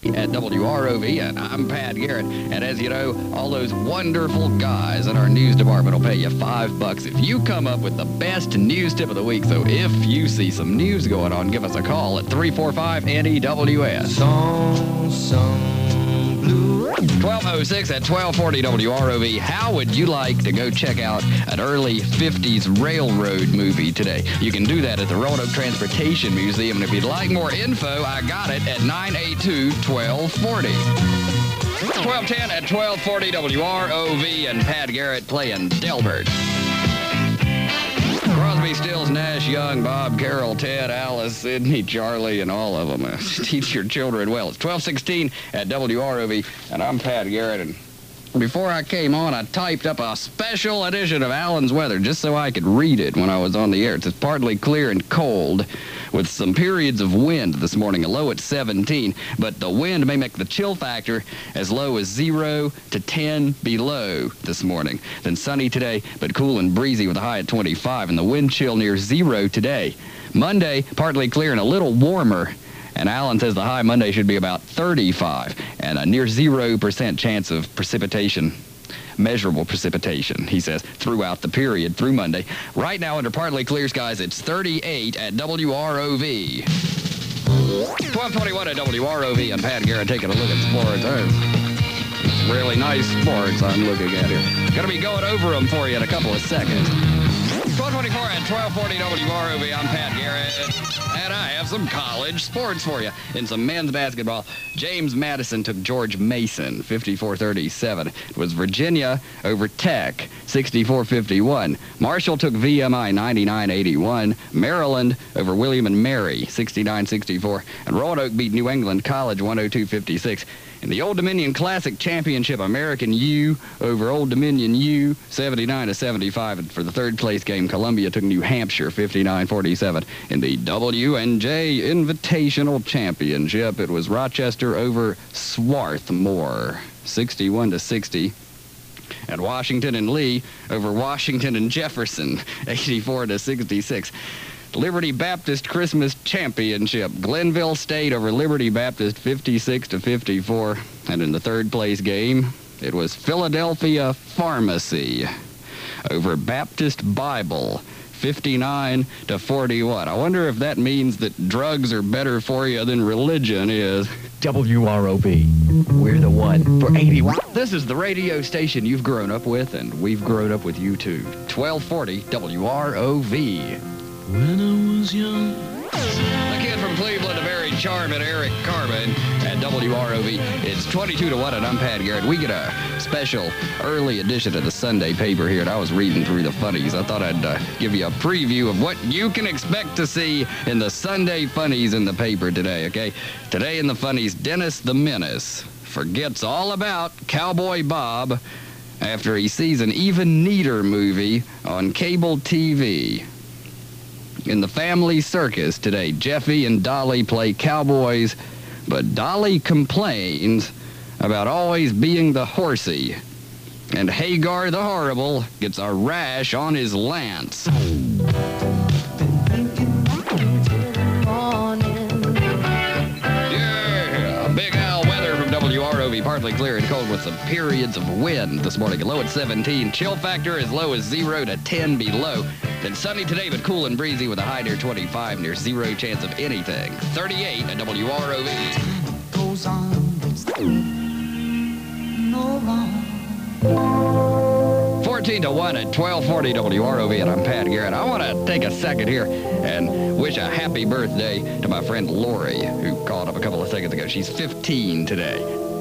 at WROV, and I'm Pat Garrett. And as you know, all those wonderful guys in our news department will pay you $5 if you come up with the best news tip of the week. So if you see some news going on, give us a call at 345-NEWS. 1206 at 1240 WROV. How would you like to go check out an early 50s railroad movie today? You can do that at the Roanoke Transportation Museum. And if you'd like more info, I got it at 982-1240. 1210 at 1240 WROV, and Pat Garrett playing Delbert. Crosby, Stills, Nash, Young, Bob, Carol, Ted, Alice, Sidney, Charlie, and all of them. Teach your children well. It's 1216 at WROV, and I'm Pat Garrett. And before I came on, I typed up a special edition of Alan's Weather just so I could read it when I was on the air. It's partly clear and cold with some periods of wind this morning, a low at 17, but the wind may make the chill factor as low as 0 to 10 below this morning. Then sunny today, but cool and breezy with a high at 25, and the wind chill near 0 today. Monday, partly clear and a little warmer, and Alan says the high Monday should be about 35, and a near 0% chance of precipitation. Measurable precipitation, he says, throughout the period through Monday. Right now, under partly clear skies, it's 38 at WROV. 1221 at WROV, and Pat Garrett taking a look at sports. It's really nice sports I'm looking at here. Gonna be going over them for you in a couple of seconds. 1224 at 1240 WROV, I'm Pat Garrett, and I have some college sports for you. In some men's basketball, James Madison took George Mason, 54-37. It was Virginia over Tech, 64-51. Marshall took VMI, 99-81. Maryland over William and Mary, 69-64. And Roanoke beat New England College, 102-56. In the Old Dominion Classic Championship, American U over Old Dominion U, 79-75. And for the third place game, Columbia took New Hampshire, 59-47. In the W&J Invitational Championship, it was Rochester over Swarthmore, 61-60. And Washington and Lee over Washington and Jefferson, 84-66. Liberty Baptist Christmas Championship. Glenville State over Liberty Baptist, 56-54. And in the third place game, it was Philadelphia Pharmacy over Baptist Bible, 59-41. I wonder if that means that drugs are better for you than religion is. WROV. We're the one for 81. This is the radio station you've grown up with, and we've grown up with you too. 1240 WROV. When I was young. The kid from Cleveland, a very charming Eric Carmen at WROV. It's 22-1, and I'm Pat Garrett. We get a special early edition of the Sunday paper here, and I was reading through the funnies. I thought I'd give you a preview of what you can expect to see in the Sunday funnies in the paper today, okay? Today in the funnies, Dennis the Menace forgets all about Cowboy Bob after he sees an even neater movie on cable TV. In the family circus today, Jeffy and Dolly play cowboys, but Dolly complains about always being the horsey. And Hagar the Horrible gets a rash on his lance. Yeah, Big Al weather from WROV, partly clear and cold with some periods of wind this morning. Low at 17, chill factor as low as 0 to 10 below. Then sunny today, but cool and breezy with a high near 25, near 0 chance of anything. 38 at WROV. Goes on, it's no wrong. 14-1 at 1240 WROV, and I'm Pat Garrett. I want to take a second here and wish a happy birthday to my friend Lori, who called up a couple of seconds ago. She's 15 today.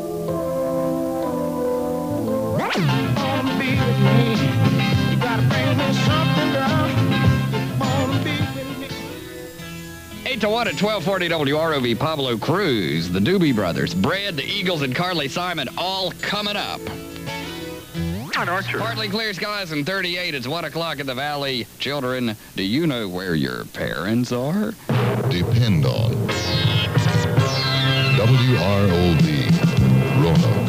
8-1 at 1240 WROV, Pablo Cruz, the Doobie Brothers, Bread, the Eagles, and Carly Simon, all coming up. Partly clear skies and 38. It's 1 o'clock in the valley. Children, do you know where your parents are? Depend on WROV, Roanoke.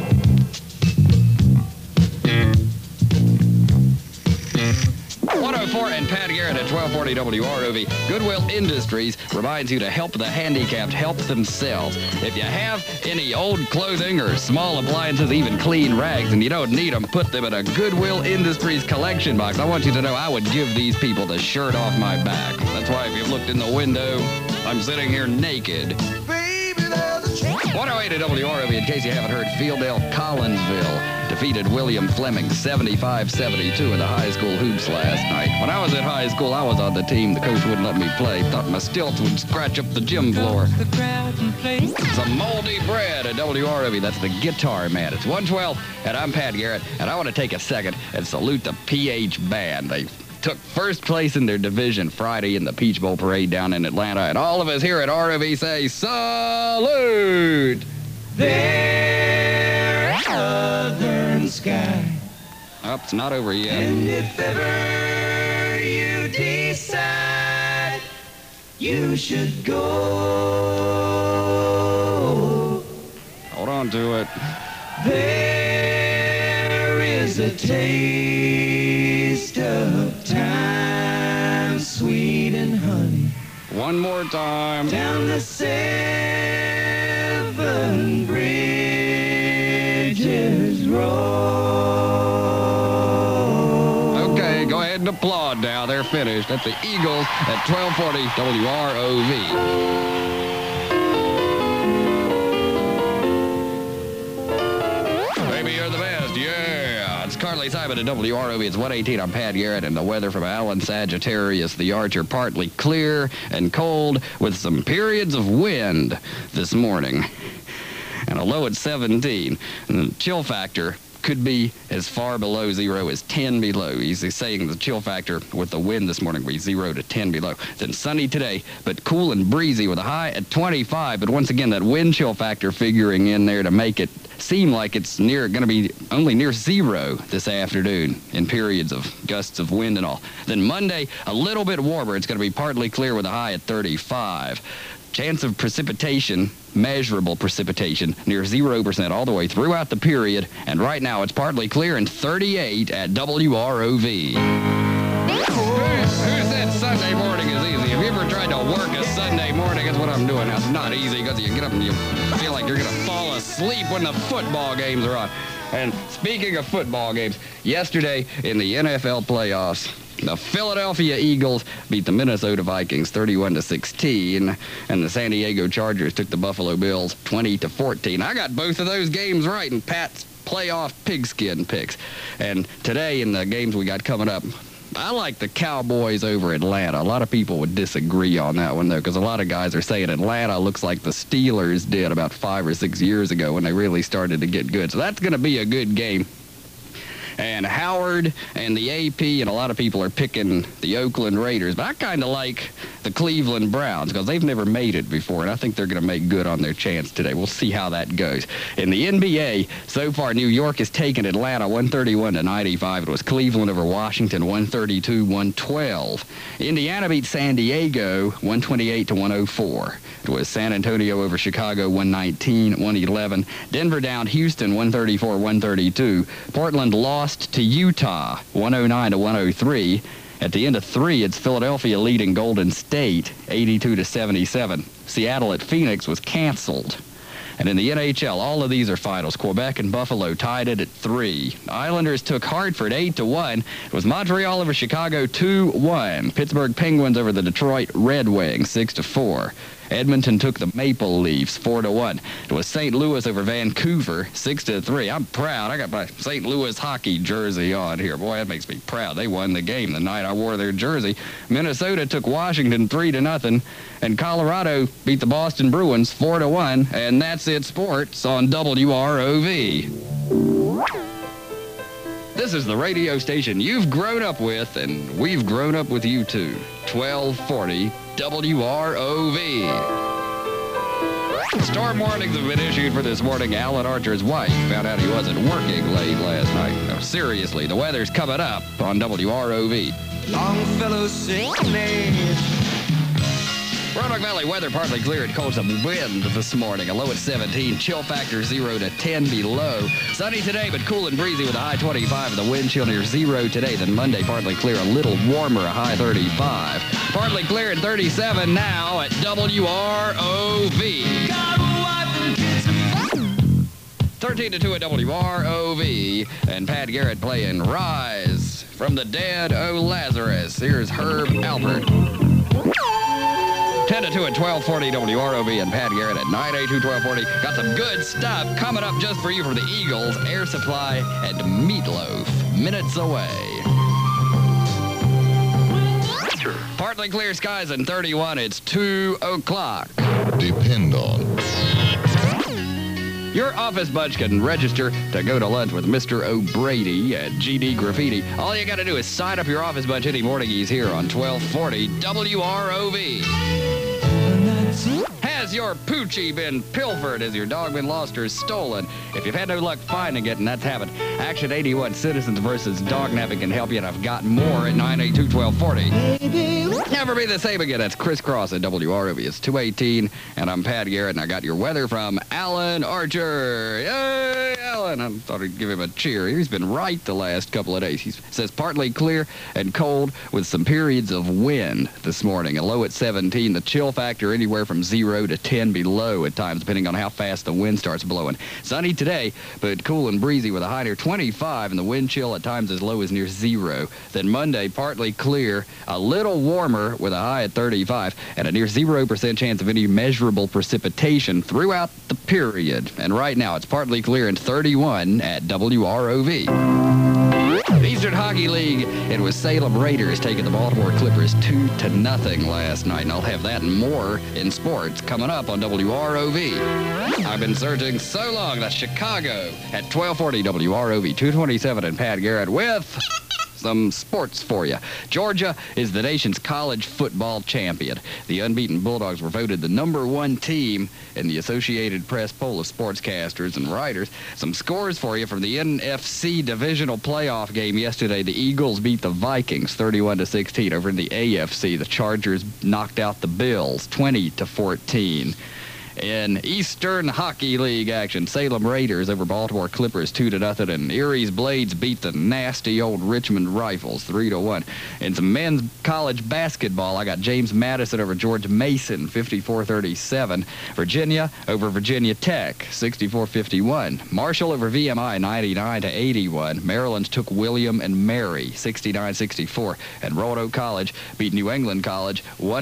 104 and Pat Garrett at 1240 1240 WROV. Goodwill Industries reminds you to help the handicapped help themselves. If you have any old clothing or small appliances, even clean rags, and you don't need them, put them in a Goodwill Industries collection box. I want you to know I would give these people the shirt off my back. That's why if you've looked in the window, I'm sitting here naked. 108 at WROV, in case you haven't heard, Fieldale Collinsville defeated William Fleming 75-72 in the high school hoops last night. When I was in high school, I was on the team. The coach wouldn't let me play. Thought my stilts would scratch up the gym floor. Some moldy bread at WROV. That's the Guitar Man. It's 112, and I'm Pat Garrett, and I want to take a second and salute the PH Band. They took first place in their division Friday in the Peach Bowl Parade down in Atlanta, and all of us here at ROV say, salute! Their southern sky. Oh, it's not over yet. And if ever you decide you should go, Hold on to it. there is a taste of time, sweet and honey, One more time. down the seven bridges road. Okay, go ahead and applaud now. They're finished. That's the Eagles at 1240 WROV. Baby, you're the best. Yeah. It's Carly Simon at WROV. It's 118. I'm Pat Garrett, and the weather from Alan Sagittarius, the Archer, partly clear and cold with some periods of wind this morning. And a low at 17. And the chill factor could be as far below zero as 10 below. He's saying the chill factor with the wind this morning will be 0 to 10 below. Then sunny today, but cool and breezy with a high at 25. But once again, that wind chill factor figuring in there to make it seem like it's going to be only near zero this afternoon in periods of gusts of wind and all. Then Monday, a little bit warmer. It's going to be partly clear with a high at 35. Chance of precipitation, measurable precipitation, near 0% all the way throughout the period. And right now it's partly clear and 38 at WROV. Who said Sunday morning is easy? Have you ever tried to work a Sunday morning? That's what I'm doing now. It's not easy because you get up and you feel like you're going to fall asleep when the football games are on. And speaking of football games, yesterday in the NFL playoffs, the Philadelphia Eagles beat the Minnesota Vikings 31-16, and the San Diego Chargers took the Buffalo Bills 20-14. I got both of those games right in Pat's playoff pigskin picks. And today in the games we got coming up, I like the Cowboys over Atlanta. A lot of people would disagree on that one, though, because a lot of guys are saying Atlanta looks like the Steelers did about 5 or 6 years ago when they really started to get good. So that's going to be a good game. And Howard and the AP and a lot of people are picking the Oakland Raiders. But I kind of like the Cleveland Browns because they've never made it before, and I think they're going to make good on their chance today. We'll see how that goes. In the NBA, so far, New York has taken Atlanta 131-95. It was Cleveland over Washington 132-112. Indiana beat San Diego 128-104. It was San Antonio over Chicago 119-111. Denver down Houston 134-132. Portland lost to Utah 109-103. At the end of 3, it's Philadelphia leading Golden State 82-77. Seattle at Phoenix was canceled. And in the NHL, all of these are finals. Quebec and Buffalo tied it at 3. Islanders took Hartford 8-1. It was Montreal over Chicago 2-1. Pittsburgh Penguins over the Detroit Red Wings 6-4. Edmonton took the Maple Leafs 4-1. It was St. Louis over Vancouver 6-3. I'm proud. I got my St. Louis hockey jersey on here. Boy, that makes me proud. They won the game the night I wore their jersey. Minnesota took Washington 3-0, and Colorado beat the Boston Bruins 4-1. And that's it, sports on WROV. This is the radio station you've grown up with, and we've grown up with you too. 1240 WROV. Storm warnings have been issued for this morning. Alan Archer's wife found out he wasn't working late last night. No, seriously, the weather's coming up on WROV. Longfellow sickness Roanoke Valley weather partly clear and cold. Some wind this morning. A low at 17. Chill factor 0 to 10 below. Sunny today, but cool and breezy with a high 25. And the wind chill near 0 today. Then Monday partly clear, a little warmer, a high 35. Partly clear at 37 now at WROV. 13 to 2 at WROV. And Pat Garrett playing Rise from the Dead O Lazarus. Here's Herb Alpert. 10 to 2 at 1240 WROV and Pat Garrett at 982 1240. Got some good stuff coming up just for you from the Eagles, Air Supply, and Meatloaf. Minutes away. Partly clear skies and 31. It's 2 o'clock. Depend on. Your office bunch can register to go to lunch with Mr. O'Brady at GD Graffiti. All you got to do is sign up your office bunch any morning he's here on 1240 WROV. Has your poochie been pilfered? Has your dog been lost or stolen? If you've had no luck finding it, and that's happened, Action 81 Citizens versus Dog Napping can help you, and I've got more at 982 1240. Never be the same again. That's Chris Cross at WROV. It's 218, and I'm Pat Garrett, and I got your weather from Alan Archer. Yay, Alan! I thought I'd give him a cheer. He's been right the last couple of days. He says partly clear and cold with some periods of wind this morning. A low at 17. The chill factor anywhere from 0 to 10 below at times, depending on how fast the wind starts blowing. Sunny today, but cool and breezy with a high near 25, and the wind chill at times as low as near 0. Then Monday, partly clear, a little warmer with a high at 35, and a near 0% chance of any measurable precipitation throughout the period. And right now, it's partly clear and 31 at WROV. Eastern Hockey League, it was Salem Raiders taking the Baltimore Clippers 2-0 last night, and I'll have that and more in sports coming up on WROV. I've been searching so long. That's Chicago at 1240 WROV, 227 and Pat Garrett with some sports for you. Georgia is the nation's college football champion. The unbeaten Bulldogs were voted the #1 team in the Associated Press poll of sportscasters and writers. Some scores for you from the NFC divisional playoff game yesterday. The Eagles beat the Vikings 31-16. Over in the AFC, the Chargers knocked out the Bills 20-14. In Eastern Hockey League action, Salem Raiders over Baltimore Clippers 2-0, and Erie's Blades beat the nasty old Richmond Rifles 3-1. In some men's college basketball, I got James Madison over George Mason 54-37. Virginia over Virginia Tech 64-51. Marshall over VMI 99-81. Maryland took William and Mary 69-64, and Roanoke College beat New England College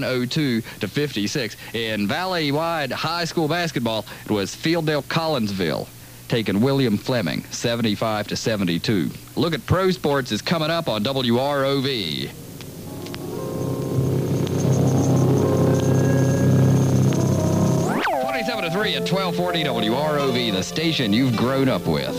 102-56. In Valley-wide high school basketball, it was Fieldale Collinsville taking William Fleming 75-72. Look at Pro Sports is coming up on WROV. To 3 at 1240 WROV, the station you've grown up with.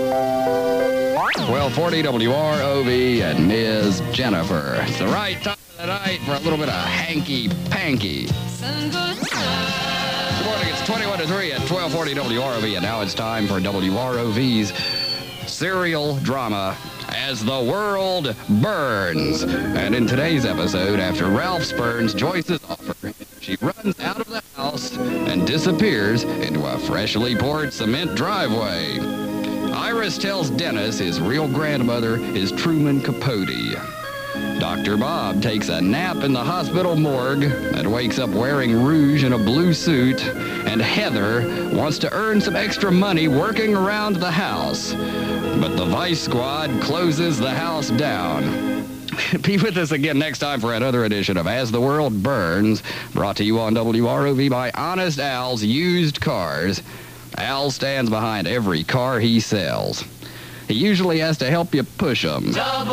1240 WROV and Ms. Jennifer. It's the right time of the night for a little bit of hanky-panky. Good morning, it's 21 to 3 at 1240 WROV, and now it's time for WROV's serial drama, As the World Burns. And in today's episode, after Ralph spurns Joyce's offer, she runs out of the house and disappears into a freshly poured cement driveway. Iris tells Dennis his real grandmother is Truman Capote. Dr. Bob takes a nap in the hospital morgue and wakes up wearing rouge and a blue suit. And Heather wants to earn some extra money working around the house. But the Vice Squad closes the house down. Be with us again next time for another edition of As the World Burns, brought to you on WROV by Honest Al's Used Cars. Al stands behind every car he sells. He usually has to help you push them.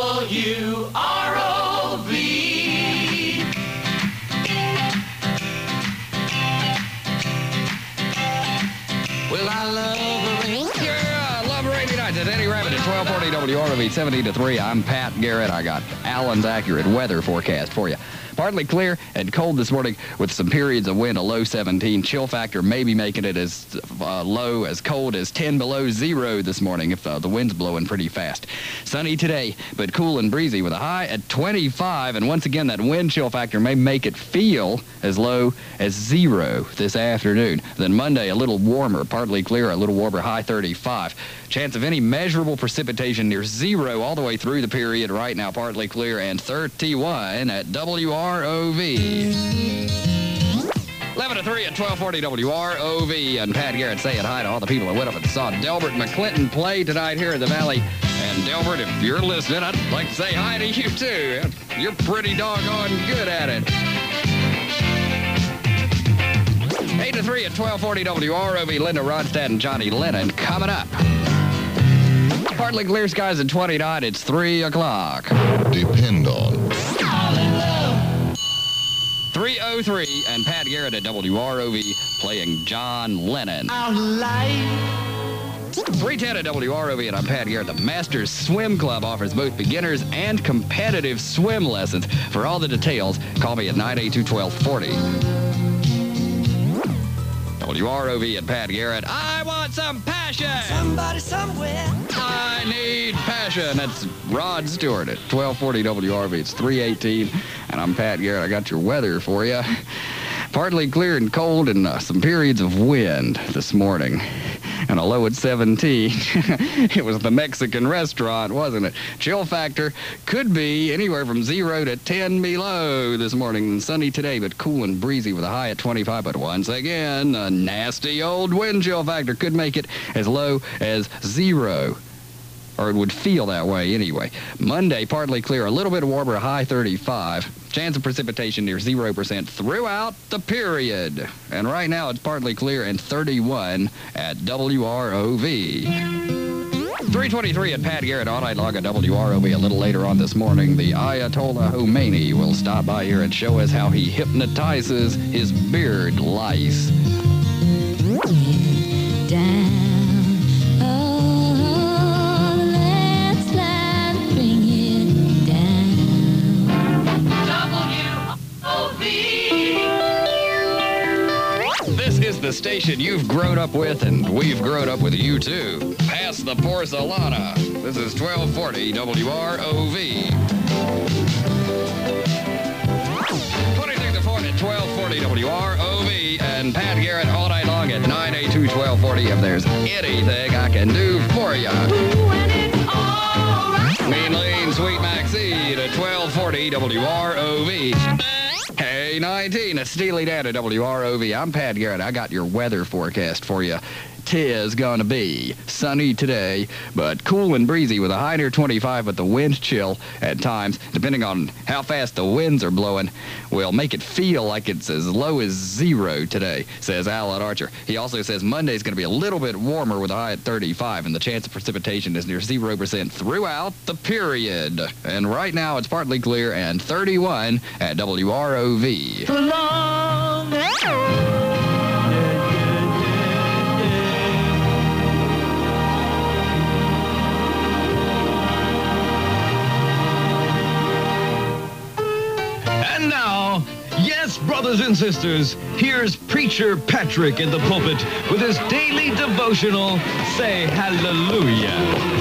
WROV. Well, I love rain. Yeah, I love rainy nights. It's Eddie Rabbit at 1240 WROV, 70 to 3. I'm Pat Garrett. I got Alan's accurate weather forecast for you. Partly clear and cold this morning with some periods of wind, a low 17. Chill factor maybe making it as low, as cold as 10 below zero this morning if the wind's blowing pretty fast. Sunny today, but cool and breezy with a high at 25. And once again, that wind chill factor may make it feel as low as zero this afternoon. Then Monday, a little warmer, partly clear, a little warmer, high 35. Chance of any measurable precipitation near zero all the way through the period. Right now, partly clear and 31 at WROV. 11 to 3 at 1240 WROV. And Pat Garrett saying hi to all the people that went up and saw Delbert McClinton play tonight here in the Valley. And Delbert, if you're listening, I'd like to say hi to you too. You're pretty doggone good at it. 8 to 3 at 1240 WROV. Linda Ronstadt and Johnny Lennon coming up. Partly clear skies at 29. It's 3 o'clock. Depend on. 3:03 and Pat Garrett at WROV playing John Lennon. 3:10 at WROV and I'm Pat Garrett. The Masters Swim Club offers both beginners and competitive swim lessons. For all the details, call me at 982-1240. WROV and Pat Garrett. I want some passion. Somebody somewhere. I need passion. That's Rod Stewart at 1240 WRV. It's 3:18, and I'm Pat Garrett. I got your weather for you. Partly clear and cold and some periods of wind this morning. And a low at 17. It was the Mexican restaurant, wasn't it? Chill factor could be anywhere from 0 to 10 below this morning. And sunny today, but cool and breezy with a high at 25. But once again, a nasty old wind chill factor could make it as low as 0. Or it would feel that way anyway. Monday, partly clear, a little bit warmer, high 35. Chance of precipitation near 0% throughout the period. And right now it's partly clear and 31 at WROV. 3:23 at Pat Garrett all night long at WROV. A little later on this morning, the Ayatollah Khomeini will stop by here and show us how he hypnotizes his beard lice. Down. This is the station you've grown up with, and we've grown up with you too. Pass the Porcelana. This is 1240 WROV. 26 to 4 at 1240 WROV, and Pat Garrett all night long at 982-1240. If there's anything I can do for you. Mean Lean Sweet Maxine at 1240 WROV. Hey, 19, it's Steely Dan at WROV. I'm Pat Garrett. I got your weather forecast for you. 'Tis gonna be sunny today, but cool and breezy with a high near 25, but the wind chill at times, depending on how fast the winds are blowing, will make it feel like it's as low as 0 today, says Alan Archer. He also says Monday's going to be a little bit warmer with a high at 35, and the chance of precipitation is near 0% throughout the period. And right now it's partly clear and 31 at WROV. And now, yes, brothers and sisters, here's Preacher Patrick in the pulpit with his daily devotional, Say Hallelujah.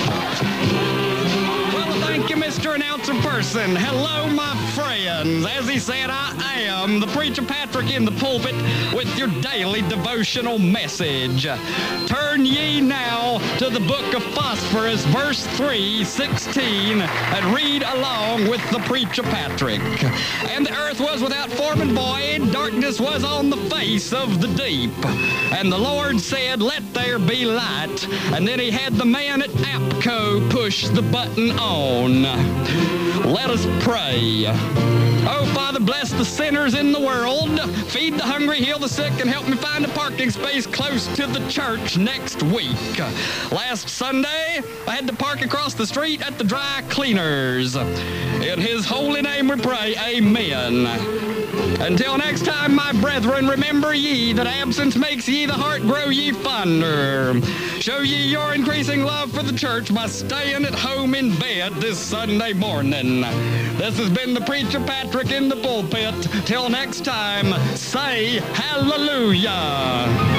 Well, thank you, Mr. Announcer Person. Hello, my friends. As he said, I am the Preacher Patrick in the pulpit with your daily devotional message. Turn ye now to the book of Phosphorus, verse 3:16, and read along with the Preacher Patrick. And the earth was without form and void, darkness was on the face of the deep. And the Lord said, let there be light. And then he had the man at APCO push the button on. Let us pray. Oh, Father, bless the sinners in the world. Feed the hungry, heal the sick, and help me find a parking space close to the church next week. Last Sunday, I had to park across the street at the dry cleaners. In his holy name we pray, amen. Until next time, my brethren, remember ye that absence makes ye the heart grow ye fonder. Show ye your increasing love for the church by staying at home in bed this Sunday morning. This has been the Preacher Patrick Patrick in the pulpit. Till next time, say hallelujah.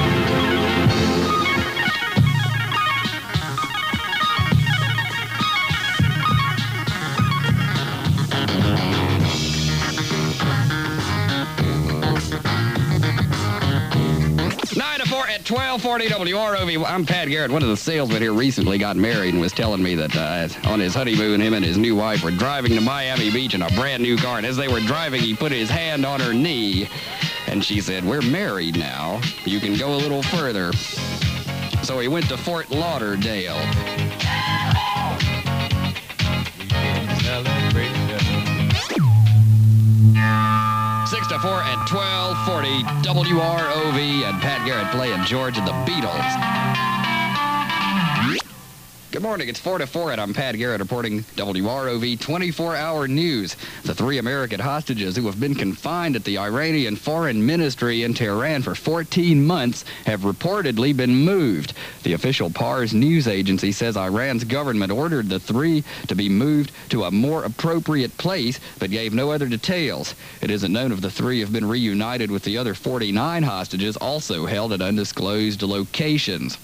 At 1240 WROV, I'm Pat Garrett. One of the salesmen here recently got married and was telling me that on his honeymoon, him and his new wife were driving to Miami Beach in a brand new car. And as they were driving, he put his hand on her knee. And she said, "We're married now. You can go a little further." So he went to Fort Lauderdale. Six to 4 at 1240 WROV, and Pat Garrett playing George and the Beatles. Good morning, it's 4 to 4, and I'm Pat Garrett reporting WROV 24-hour news. The 3 American hostages who have been confined at the Iranian Foreign Ministry in Tehran for 14 months have reportedly been moved. The official Pars news agency says Iran's government ordered the 3 to be moved to a more appropriate place, but gave no other details. It isn't known if the 3 have been reunited with the other 49 hostages also held at undisclosed locations.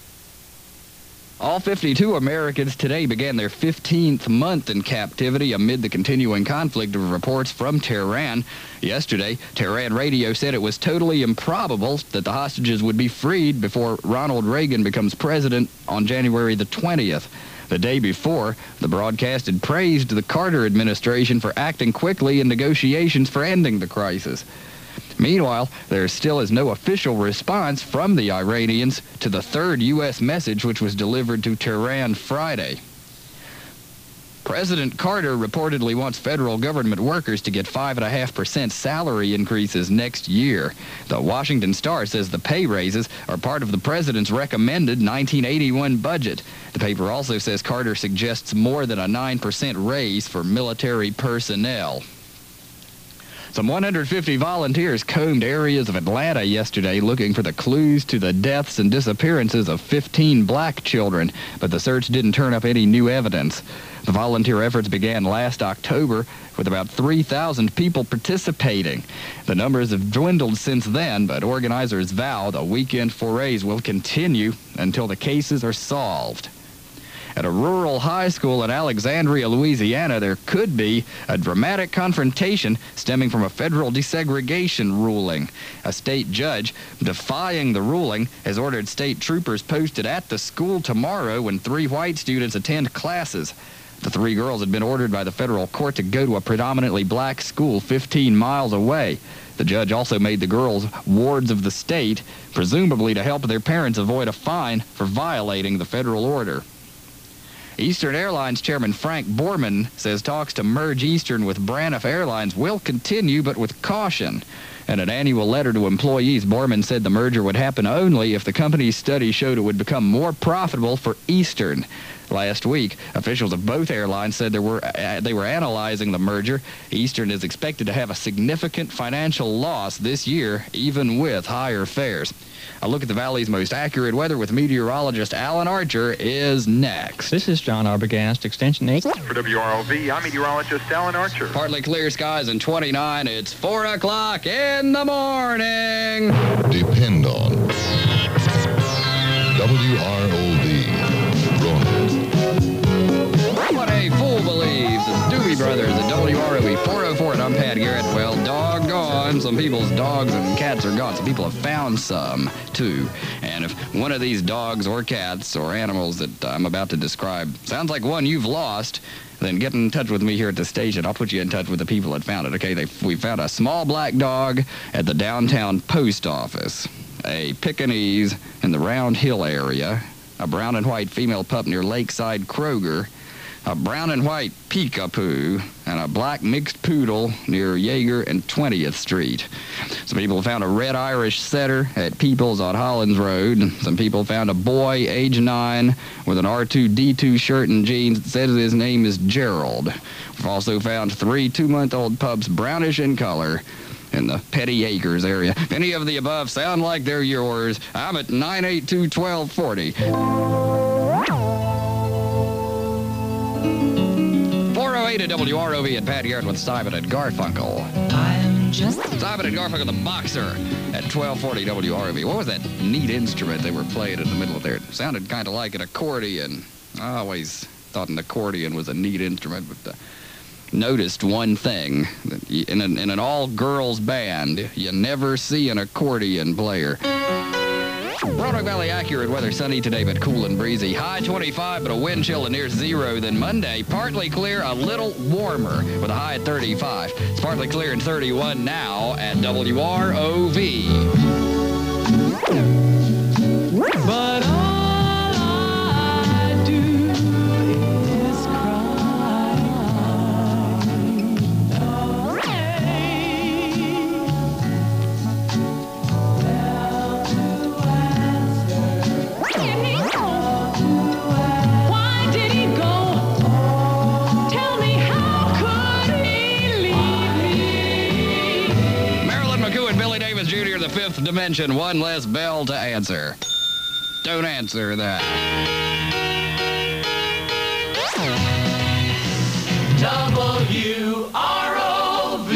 All 52 Americans today began their 15th month in captivity amid the continuing conflict of reports from Tehran. Yesterday, Tehran radio said it was totally improbable that the hostages would be freed before Ronald Reagan becomes president on January the 20th. The day before, the broadcast had praised the Carter administration for acting quickly in negotiations for ending the crisis. Meanwhile, there still is no official response from the Iranians to the 3rd U.S. message which was delivered to Tehran Friday. President Carter reportedly wants federal government workers to get 5.5% salary increases next year. The Washington Star says the pay raises are part of the president's recommended 1981 budget. The paper also says Carter suggests more than a 9% raise for military personnel. Some 150 volunteers combed areas of Atlanta yesterday looking for the clues to the deaths and disappearances of 15 black children, but the search didn't turn up any new evidence. The volunteer efforts began last October with about 3,000 people participating. The numbers have dwindled since then, but organizers vow the weekend forays will continue until the cases are solved. At a rural high school in Alexandria, Louisiana, there could be a dramatic confrontation stemming from a federal desegregation ruling. A state judge, defying the ruling, has ordered state troopers posted at the school tomorrow when 3 white students attend classes. The 3 girls had been ordered by the federal court to go to a predominantly black school 15 miles away. The judge also made the girls wards of the state, presumably to help their parents avoid a fine for violating the federal order. Eastern Airlines Chairman Frank Borman says talks to merge Eastern with Braniff Airlines will continue, but with caution. In an annual letter to employees, Borman said the merger would happen only if the company's study showed it would become more profitable for Eastern. Last week, officials of both airlines said they were analyzing the merger. Eastern is expected to have a significant financial loss this year, even with higher fares. A look at the Valley's most accurate weather with meteorologist Alan Archer is next. This is John Arbogast, Extension 8. For WROV, I'm meteorologist Alan Archer. Partly clear skies and 29. It's 4 o'clock in the morning. Depend on WROV. What a fool believes. The Doobie Brothers at WROV 404, and I'm Pat Garrett. Well, doggone, some people's dogs and cats are gone. Some people have found some, too. And if one of these dogs or cats or animals that I'm about to describe sounds like one you've lost, then get in touch with me here at the station. I'll put you in touch with the people that found it, okay? We found a small black dog at the downtown post office, a Pekingese in the Round Hill area, a brown and white female pup near Lakeside Kroger, a brown and white Peekapoo, and a black mixed poodle near Yeager and 20th Street. Some people found a red Irish setter at Peoples on Hollins Road. Some people found a boy, age 9, with an R2-D2 shirt and jeans that says his name is Gerald. We've also found 3 2-month-old pups, brownish in color, in the Petty Acres area. If any of the above sound like they're yours, I'm at 982-1240. way to WROV and Pat Garrett with Simon and Garfunkel. Simon and Garfunkel, the boxer, at 1240 WROV. What was that neat instrument they were playing in the middle of there? It sounded kind of like an accordion. I always thought an accordion was a neat instrument, but noticed one thing. In an all-girls band, you never see an accordion player. Roanoke Valley accurate weather, sunny today but cool and breezy. High 25 but a wind chill near 0. Then Monday, partly clear, a little warmer with a high at 35. It's partly clear and 31 now at WROV. But all I do is cry. Why did he go? Tell me, how could he leave me? Marilyn McCoo and Billy Davis Jr., the fifth dimension. One less bell to answer. Don't answer that. WROV.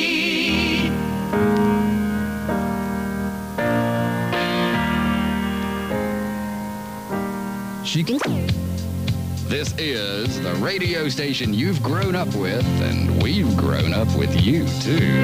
This is the radio station you've grown up with, and we've grown up with you, too.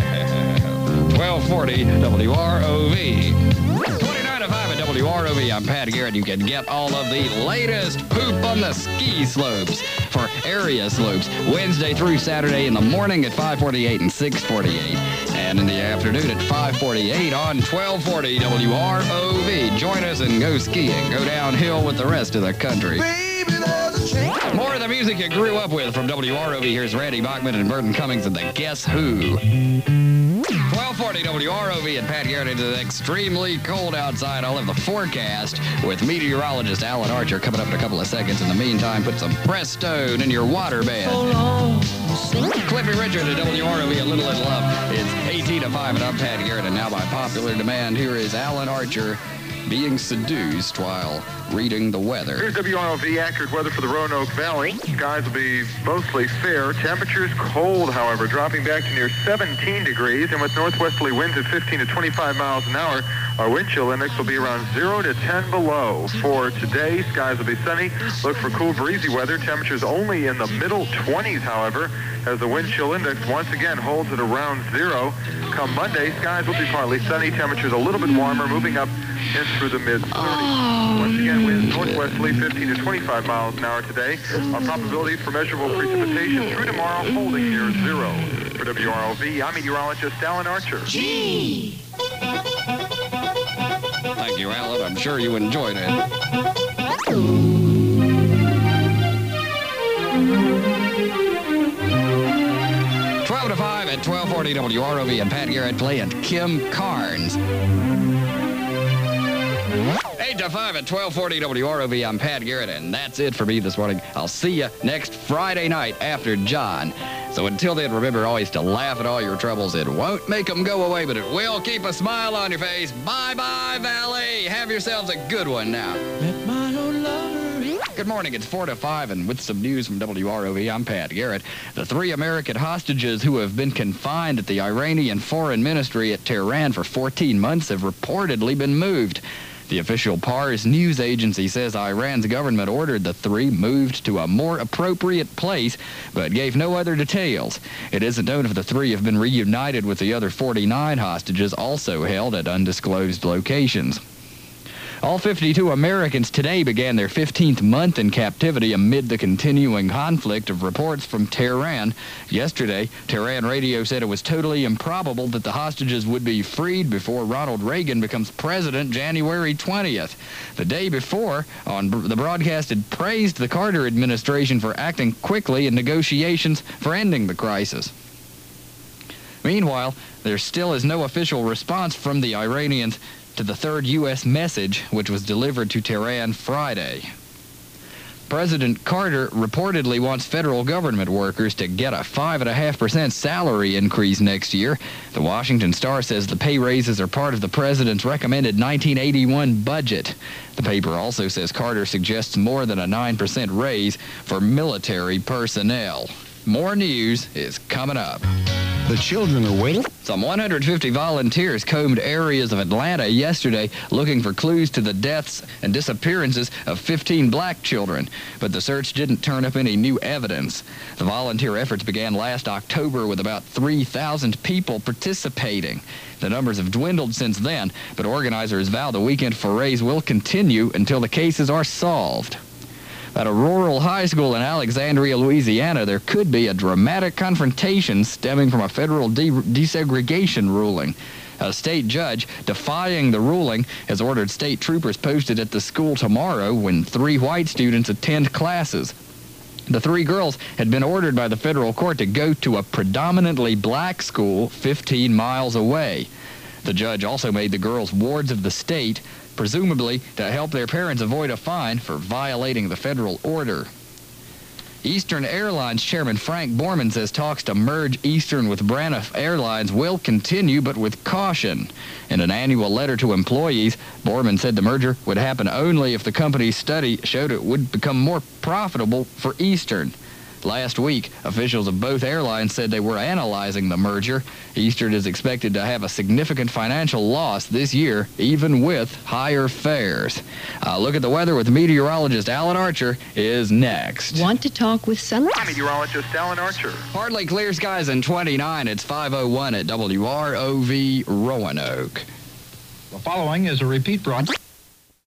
1240 WROV. 29 to 5 at WROV. I'm Pat Garrett. You can get all of the latest poop on the ski slopes for area slopes Wednesday through Saturday in the morning at 5:48 and 6:48. And in the afternoon at 5:48 on 1240 WROV. Join us and go skiing. Go downhill with the rest of the country. More of the music you grew up with from WROV. Here's Randy Bachman and Burton Cummings and the Guess Who. 1240 WROV and Pat Garrett into the extremely cold outside. I'll have the forecast with meteorologist Alan Archer coming up in a couple of seconds. In the meantime, put some Prestone in your water bed. Cliffy Richard at WROV, a little in love. It's 18 to 5 and I'm Pat Garrett. And now by popular demand, here is Alan Archer being seduced while reading the weather. Here's WROV accurate weather for the Roanoke Valley. Skies will be mostly fair. Temperatures cold, however, dropping back to near 17 degrees. And with northwesterly winds at 15 to 25 miles an hour, our wind chill index will be around 0 to 10 below. For today, skies will be sunny. Look for cool, breezy weather. Temperatures only in the middle 20s, however, as the wind chill index once again holds at around 0. Come Monday, skies will be partly sunny. Temperatures a little bit warmer, moving up in through the mid-30s. Once again, winds northwesterly 15 to 25 miles an hour today. Our probability for measurable precipitation through tomorrow holding near 0. For WROV, I'm meteorologist Alan Archer. Thank you, Alan. I'm sure you enjoyed it. Twelve to 5 at 1240 WROV and Pat Garrett playing Kim Carnes. 8 to 5 at 1240 WROV. I'm Pat Garrett, and that's it for me this morning. I'll see you next Friday night after John. So until then, remember always to laugh at all your troubles. It won't make them go away, but it will keep a smile on your face. Bye-bye, Valley. Have yourselves a good one now. Let my old lover. Good morning. It's 4 to 5, and with some news from WROV, I'm Pat Garrett. The 3 American hostages who have been confined at the Iranian Foreign Ministry at Tehran for 14 months have reportedly been moved. The official Pars news agency says Iran's government ordered the 3 moved to a more appropriate place, but gave no other details. It isn't known if the 3 have been reunited with the other 49 hostages also held at undisclosed locations. All 52 Americans today began their 15th month in captivity amid the continuing conflict of reports from Tehran. Yesterday, Tehran radio said it was totally improbable that the hostages would be freed before Ronald Reagan becomes president January 20th. The day before, the broadcast had praised the Carter administration for acting quickly in negotiations for ending the crisis. Meanwhile, there still is no official response from the Iranians to the 3rd U.S. message, which was delivered to Tehran Friday. President Carter reportedly wants federal government workers to get a 5.5% salary increase next year. The Washington Star says the pay raises are part of the president's recommended 1981 budget. The paper also says Carter suggests more than a 9% raise for military personnel. More news is coming up. The children are waiting. Some 150 volunteers combed areas of Atlanta yesterday looking for clues to the deaths and disappearances of 15 black children, but the search didn't turn up any new evidence. The volunteer efforts began last October with about 3,000 people participating. The numbers have dwindled since then, but organizers vow the weekend forays will continue until the cases are solved. At a rural high school in Alexandria, Louisiana, there could be a dramatic confrontation stemming from a federal desegregation ruling. A state judge, defying the ruling, has ordered state troopers posted at the school tomorrow when 3 white students attend classes. The 3 girls had been ordered by the federal court to go to a predominantly black school 15 miles away. The judge also made the girls wards of the state, presumably to help their parents avoid a fine for violating the federal order. Eastern Airlines Chairman Frank Borman says talks to merge Eastern with Braniff Airlines will continue, but with caution. In an annual letter to employees, Borman said the merger would happen only if the company's study showed it would become more profitable for Eastern. Last week, officials of both airlines said they were analyzing the merger. Eastern is expected to have a significant financial loss this year, even with higher fares. Look at the weather with meteorologist Alan Archer is next. Want to talk with Sunlight? I'm meteorologist Alan Archer. Partly clear skies in 29. It's 5:01 at WROV Roanoke. The following is a repeat broadcast.